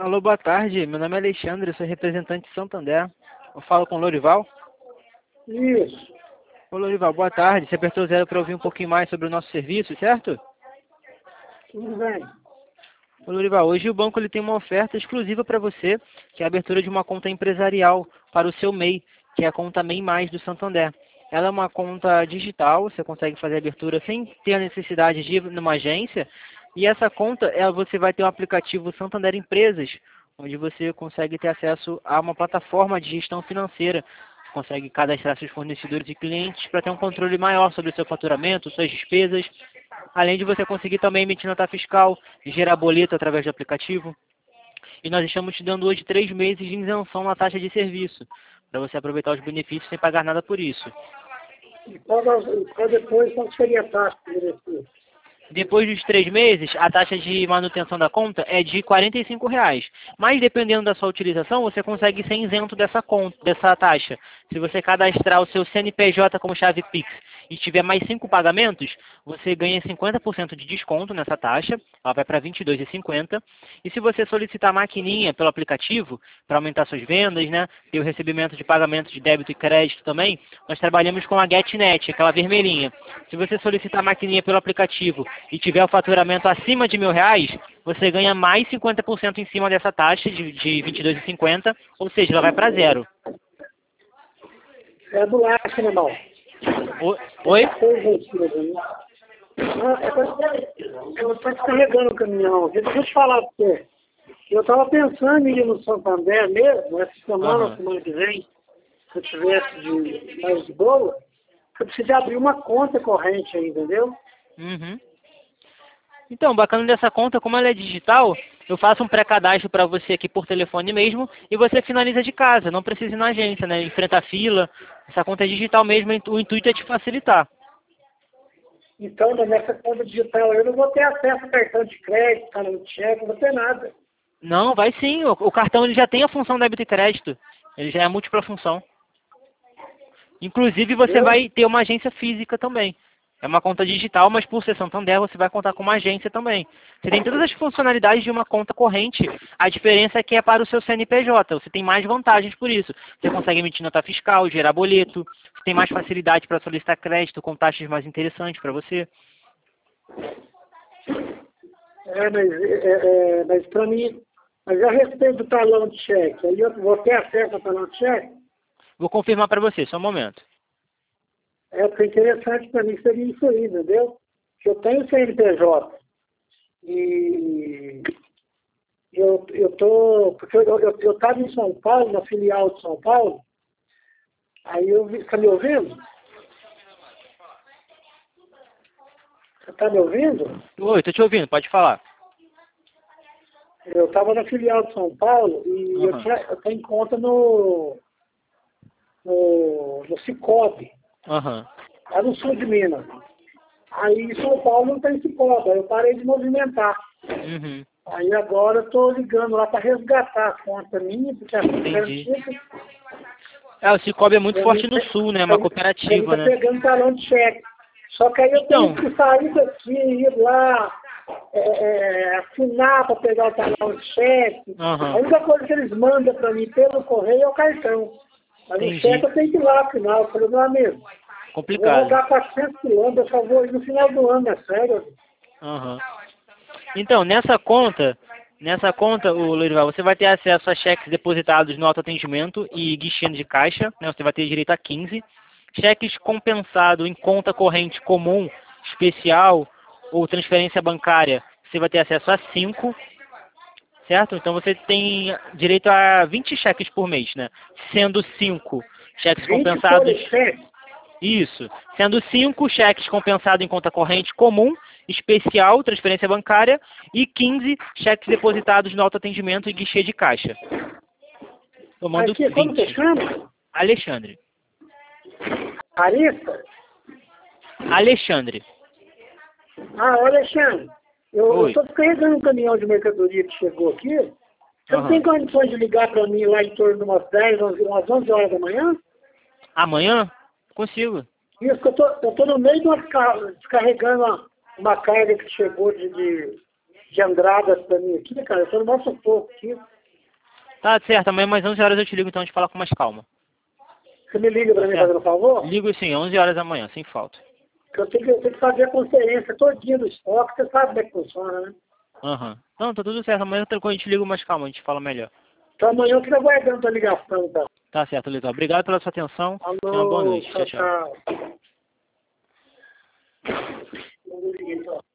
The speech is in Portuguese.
Alô, boa tarde. Meu nome é Alexandre, eu sou representante de Santander. Eu falo com o Lorival. Isso, Ô, Lorival, boa tarde. Você apertou zero para ouvir um pouquinho mais sobre o nosso serviço, certo? tudo bem. Ô, Lorival, hoje o banco ele tem uma oferta exclusiva para você, que é a abertura de uma conta empresarial para o seu MEI, que é a conta MEI Mais do Santander. Ela é uma conta digital, você consegue fazer a abertura sem ter a necessidade de ir numa agência. E essa conta, você vai ter um aplicativo Santander Empresas, onde você consegue ter acesso a uma plataforma de gestão financeira. Você consegue cadastrar seus fornecedores e clientes para ter um controle maior sobre o seu faturamento, suas despesas, além de você conseguir também emitir nota fiscal, gerar boleto através do aplicativo. E nós estamos te dando hoje 3 meses de isenção na taxa de serviço, para você aproveitar os benefícios sem pagar nada por isso. E qual depois, qual seria a taxa de benefício? Depois dos 3 meses, a taxa de manutenção da conta é de R$ 45. Mas dependendo da sua utilização, você consegue ser isento dessa conta, dessa taxa. Se você cadastrar o seu CNPJ como chave Pix e tiver mais 5 pagamentos, você ganha 50% de desconto nessa taxa. Ela vai para R$ 22,50. E se você solicitar a maquininha pelo aplicativo, para aumentar suas vendas, né, ter o recebimento de pagamento de débito e crédito também, nós trabalhamos com a GetNet, aquela vermelhinha. Se você solicitar a maquininha pelo aplicativo e tiver o faturamento acima de R$ 1.000, você ganha mais 50% em cima dessa taxa de R$ 22,50, ou seja, ela vai para zero. É do laço, né, irmão? Oi? Eu estou descarregando o caminhão. Deixa eu te falar para você. Eu estava pensando em ir no Santander mesmo, essa semana, semana que vem, se eu tivesse mais de boa, eu preciso abrir uma conta corrente aí, entendeu? Uhum. Então, bacana dessa conta, como ela é digital, eu faço um pré-cadastro para você aqui por telefone mesmo e você finaliza de casa, não precisa ir na agência, né? Enfrentar fila. Essa conta é digital mesmo, o intuito é te facilitar. Então, nessa conta digital eu não vou ter acesso a cartão de crédito, cartão de cheque, não vou ter nada. Não, vai sim. O cartão ele já tem a função débito e crédito. Ele já é múltipla função. Inclusive, você Entendeu? vai ter uma agência física também. É uma conta digital, mas por ser Santander, você vai contar com uma agência também. Você tem todas as funcionalidades de uma conta corrente. A diferença é que é para o seu CNPJ. Você tem mais vantagens por isso. Você consegue emitir nota fiscal, gerar boleto. Você tem mais facilidade para solicitar crédito com taxas mais interessantes para você. Mas para mim, mas a respeito do talão de cheque, aí eu vou ter acesso ao talão de cheque? Vou confirmar para você, só um momento. Porque interessante para mim seria isso aí, entendeu? Que eu tenho CNPJ e porque eu estava em São Paulo, na filial de São Paulo, aí está me ouvindo? Você está me ouvindo? Oi, estou te ouvindo, pode falar. Eu estava na filial de São Paulo e eu tenho conta no Cicobi, lá no sul de Minas. Aí em São Paulo não tem Cicobi, aí eu parei de movimentar. Uhum. Aí agora eu estou ligando lá para resgatar a conta minha, porque a conta é antiga. O Cicobi é muito forte no sul, né? É uma cooperativa, né? Tá pegando talão de cheque. Só que aí eu tenho que sair daqui, ir lá, assinar para pegar o talão de cheque. A única coisa que eles mandam para mim pelo correio é o cartão. Mas o cheque eu tenho que ir lá assinar. Eu falei, meu amigo, complicado. Eu vou rodar 400 quilômetros, eu só vou ir no final do ano, é sério. Então, nessa conta, o Lorival, você vai ter acesso a cheques depositados no autoatendimento e guichê de caixa, né? Você vai ter direito a 15. Cheques compensados em conta corrente comum, especial ou transferência bancária, você vai ter acesso a 5, certo? Então você tem direito a 20 cheques por mês, né? Sendo 5 cheques compensados. Isso. Sendo 5 cheques compensados em conta corrente comum, especial, transferência bancária, e 15 cheques depositados no autoatendimento e guichê de caixa. Tomando 20. Como você chama? Alexandre. Arista? Alexandre. Alexandre, eu estou descarregando um caminhão de mercadoria que chegou aqui. Você não tem condições de ligar para mim lá em torno de umas 10, umas 11 horas da manhã? Amanhã? Consigo. Isso, que eu estou no meio de descarregando uma carga que chegou de Andradas para mim aqui, cara. Eu estou no nosso pouco aqui. Tá certo, amanhã mais 11 horas eu te ligo, então a gente fala com mais calma. Você me liga para mim fazendo um favor? Ligo sim, 11 horas da manhã, sem falta. Eu tenho que fazer a conferência todinha do estoque, você sabe como é que funciona, né? Aham. Não, tá tudo certo, amanhã a gente liga mais calma, a gente fala melhor. Então amanhã eu fico aguardando a ligação, então. Tá certo, legal. Obrigado pela sua atenção. Alô, Tenha uma boa noite. Tchau, tchau. tchau.